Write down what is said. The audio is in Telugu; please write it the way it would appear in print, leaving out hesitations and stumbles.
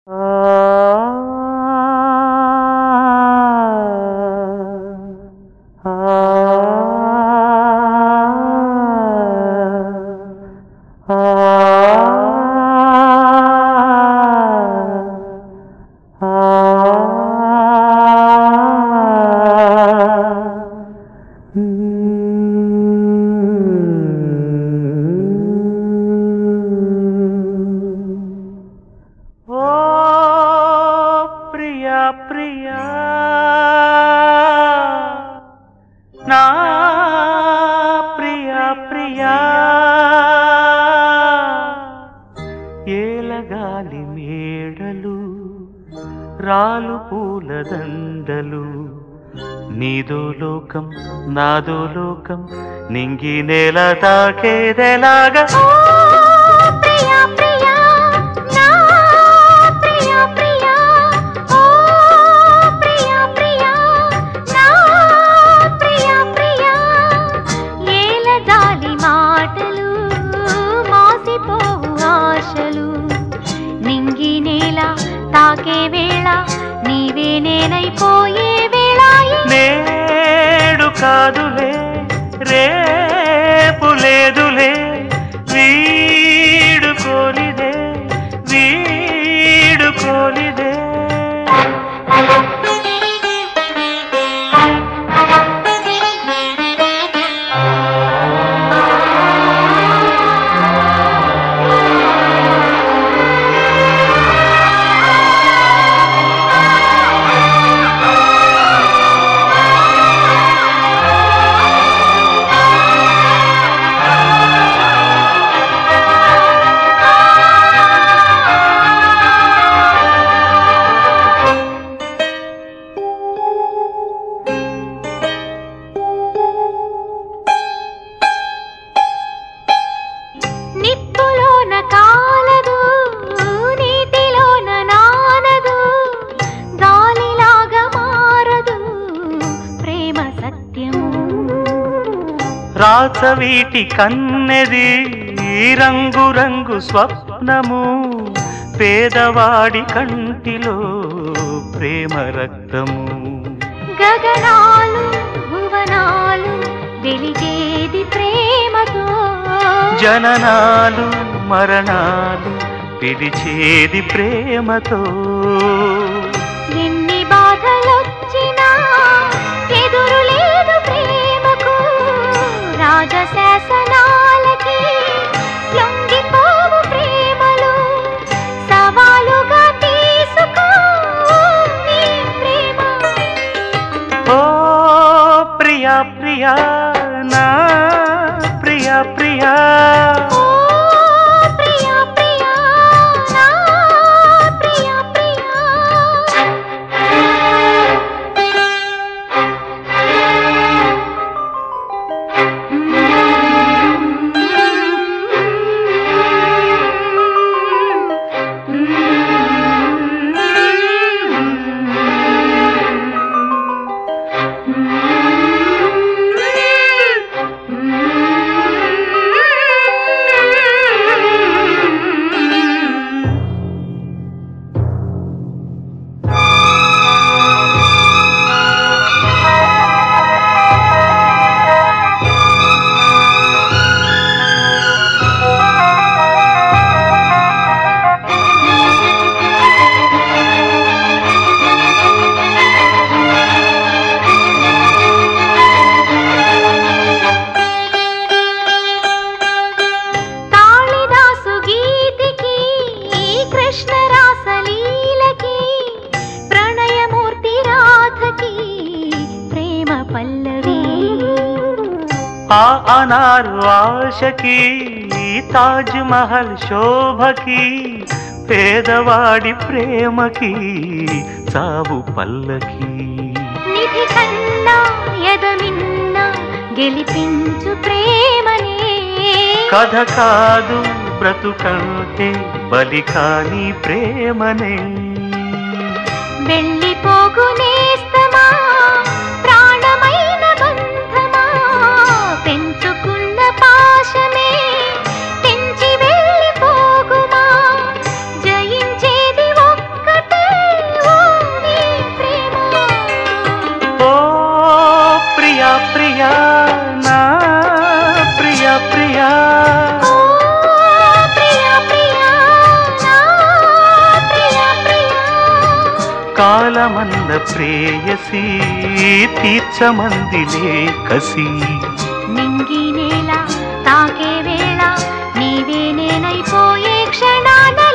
ప్రియా నా ప్రియా ప్రియా ఏలగాలి మేడలు రాలు పూల దండలు నీదో లోకం నాదో లోకం నింగి నేల తాకేదెలాగా తాకే వేళ నీవే నేనైపోయే వేళ నేడు కాదులే రేపు లేదులే వీడుకోలిదే వీడుకోలిదే రాచవీటి కన్నెది రంగు రంగు స్వప్నము పేదవాడి కంటిలో ప్రేమ రక్తము గగనాలు భువనాలు వెలిగేది ప్రేమతో జననాలు మరణాలు పిలిచేది ప్రేమతో ఎన్ని బాధలొచ్చినా ఎదురు లేదు ప్రేమకు రాజశాసనాలకి లొంగిపోవు ప్రేమలు సవాలుగా తీసుకో నీ ప్రేమ ఓ ప్రియా ప్రియా నా ప్రియా ప్రియా ఆ అనారు ఆశకి తాజ్ మహల్ శోభకి పేదవాడి ప్రేమకి చావు పల్లకి నిధి కన్నా ఎదమిన్నా గెలిపించు ప్రేమనే కథ కాదు బ్రతుకంటే బలి కాని ప్రేమనే వెళ్ళిపోగునేస్తమా ప్రాణమైన బంధమా పెంచుకున్న పాశమే తెంచి వెళ్ళిపోగుమా జయించేది ఒక్క ప్రియా ఓ ప్రియా ప్రియా నా ప్రియా ప్రియా కాలమన్న ప్రేయసి తీర్చమందిలే కసి నింగి నేల తాకే వేళ నీవే నేనైపోయే క్షణాన